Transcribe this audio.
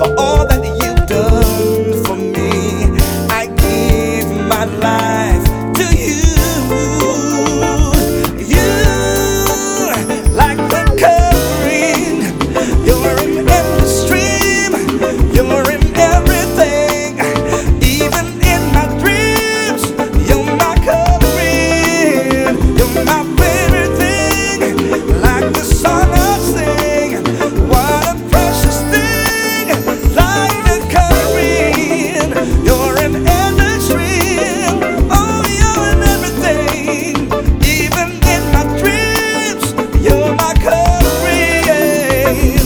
for all that you've done for me. I give my life to you. You, like the covering, you're in every stream, you're in everything, even in my dreams. You're my covering, you're my favorite thing, like the song I sing. What a precious thing, like the covering, you're in every stream. Oh, you're in everything, even in my dreams. You're my covering.